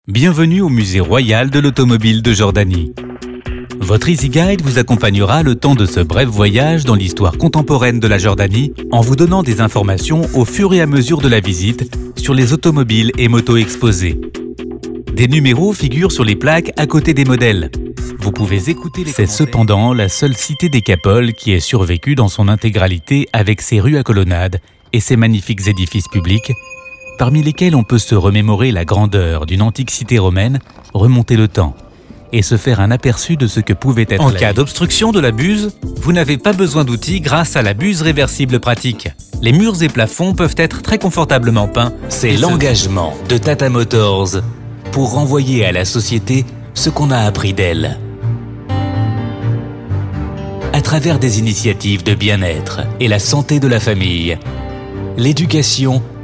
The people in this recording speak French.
Bienvenue au Musée royal de l'automobile de Jordanie. Votre Easy Guide vous accompagnera le temps de ce bref voyage dans l'histoire contemporaine de la Jordanie en vous donnant des informations au fur et à mesure de la visite sur les automobiles et motos exposées. Des numéros figurent sur les plaques à côté des modèles. Vous pouvez écouter les commentaires. C'est cependant la seule cité Décapole qui ait survécu dans son intégralité avec ses rues à colonnades et ses magnifiques édifices publics, parmi lesquels on peut se remémorer la grandeur d'une antique cité romaine, remonter le temps et se faire un aperçu de ce que pouvait être en cas d'obstruction de la buse, vous n'avez pas besoin d'outils grâce à la buse réversible pratique. Les murs et plafonds peuvent être très confortablement peints. C'est l'engagement de Tata Motors pour renvoyer à la société ce qu'on a appris d'elle. À travers des initiatives de bien-être et la santé de la famille, l'éducation